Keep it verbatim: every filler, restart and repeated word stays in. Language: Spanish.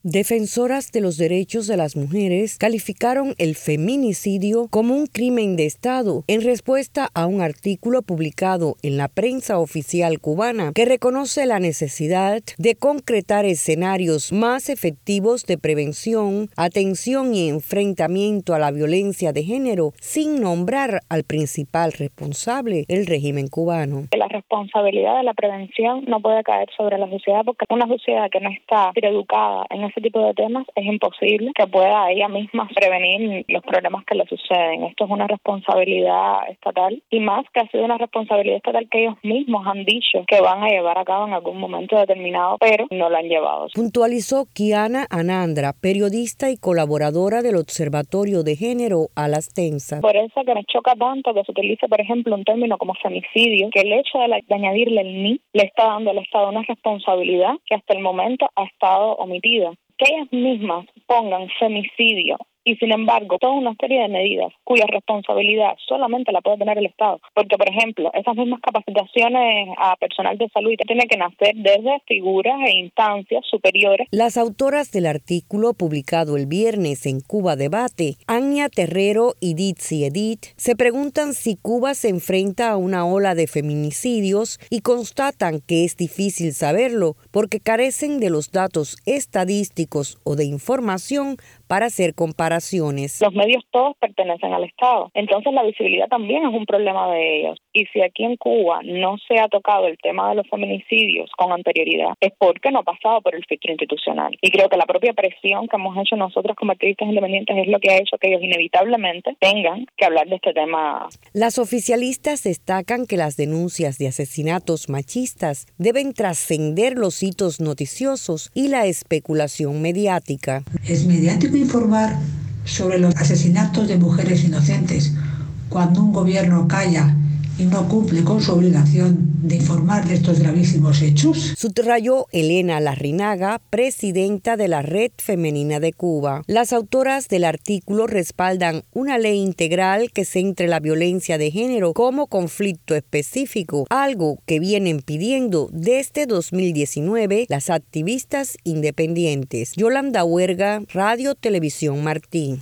Defensoras de los derechos de las mujeres calificaron el feminicidio como un crimen de Estado en respuesta a un artículo publicado en la prensa oficial cubana que reconoce la necesidad de concretar escenarios más efectivos de prevención, atención y enfrentamiento a la violencia de género sin nombrar al principal responsable, el régimen cubano. La responsabilidad de la prevención no puede caer sobre la sociedad porque una sociedad que no está educada en ese tipo de temas es imposible que pueda ella misma prevenir los problemas que le suceden. Esto es una responsabilidad estatal y más que ha sido una responsabilidad estatal que ellos mismos han dicho que van a llevar a cabo en algún momento determinado, pero no lo han llevado. Puntualizó Kiana Anandra, periodista y colaboradora del Observatorio de Género a las Tensas. Por eso que me choca tanto que se utilice, por ejemplo, un término como femicidio, que el hecho de, la, de añadirle el ni le está dando al Estado una responsabilidad que hasta el momento ha estado omitida. Que ellas mismas pongan femicidio y sin embargo toda una serie de medidas cuya responsabilidad solamente la puede tener el Estado, porque por ejemplo esas mismas capacitaciones a personal de salud tienen que nacer desde figuras e instancias superiores. Las autoras del artículo publicado el viernes en Cuba Debate, Anya Terrero y Ditzi Edith, se preguntan si Cuba se enfrenta a una ola de feminicidios y constatan que es difícil saberlo porque carecen de los datos estadísticos o de información para hacer comparaciones. Los medios todos pertenecen al Estado, entonces la visibilidad también es un problema de ellos. Y si aquí en Cuba no se ha tocado el tema de los feminicidios con anterioridad, es porque no ha pasado por el filtro institucional. Y creo que la propia presión que hemos hecho nosotros como activistas independientes es lo que ha hecho que ellos inevitablemente tengan que hablar de este tema. Las oficialistas destacan que las denuncias de asesinatos machistas deben trascender los hitos noticiosos y la especulación mediática. Es mediático informar sobre los asesinatos de mujeres inocentes cuando un gobierno calla y no cumple con su obligación de informar de estos gravísimos hechos. Subrayó Elena Larrinaga, presidenta de la Red Femenina de Cuba. Las autoras del artículo respaldan una ley integral que centre la violencia de género como conflicto específico, algo que vienen pidiendo desde dos mil diecinueve las activistas independientes. Yolanda Huerga, Radio Televisión Martí.